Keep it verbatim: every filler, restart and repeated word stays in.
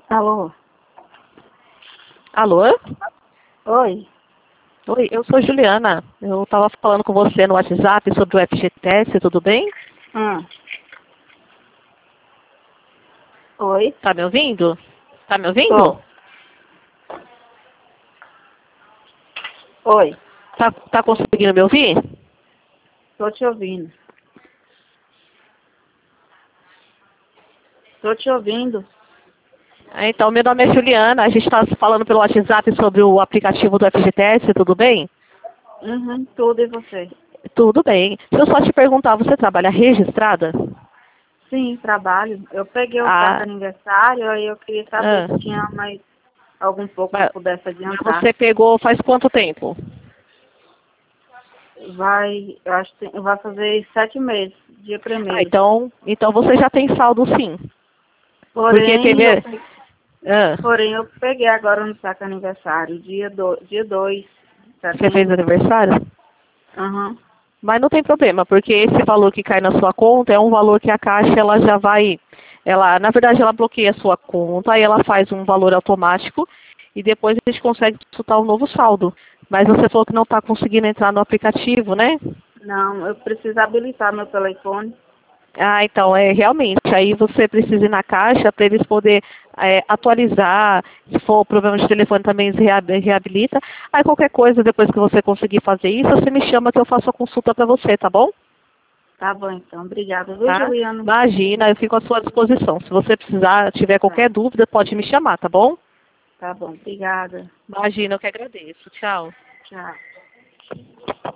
Alô? Alô? Oi? Oi, eu sou Juliana. Eu estava falando com você no WhatsApp sobre o F G T S, tudo bem? Hum. Oi? Tá me ouvindo? Tá me ouvindo? Tô. Oi? Tá, tá conseguindo me ouvir? Tô te ouvindo. Tô te ouvindo. Ah, Então, meu nome é Juliana. A gente está falando pelo WhatsApp sobre o aplicativo do F G T S, tudo bem? Uhum, tudo e você? Tudo bem. Se eu só te perguntar, você trabalha registrada? Sim, trabalho. Eu peguei o saco Ah, aniversário e eu queria saber ah. se tinha mais algum pouco que eu Mas pudesse mas adiantar. você pegou faz quanto tempo? Vai, eu acho que tem- vai fazer sete meses, dia Ah, primeiro. então, então você já tem saldo sim. Porque Porém, eu, teve... pe- Ah, porém, eu peguei agora no saco aniversário, dia do, dia dois de você fez setembro. aniversário? Aham. Mas não tem problema, porque esse valor que cai na sua conta é um valor que a Caixa ela já vai, ela, na verdade ela bloqueia a sua conta, aí ela faz um valor automático e depois a gente consegue consultar um novo saldo. Mas você falou que não está conseguindo entrar no aplicativo, né? Não, eu preciso habilitar meu telefone. Ah, então, é realmente, aí você precisa ir na Caixa para eles poder é, atualizar, se for problema de telefone também eles reab- reabilita. Aí qualquer coisa, depois que você conseguir fazer isso, você me chama que eu faço a consulta para você, tá bom? Tá bom, então. Obrigada, viu, Tá? Juliana? Imagina, eu fico à sua disposição. Se você precisar, tiver Tá, qualquer dúvida, pode me chamar, tá bom? tá bom. Obrigada. Imagina, eu que agradeço. Tchau. Tchau.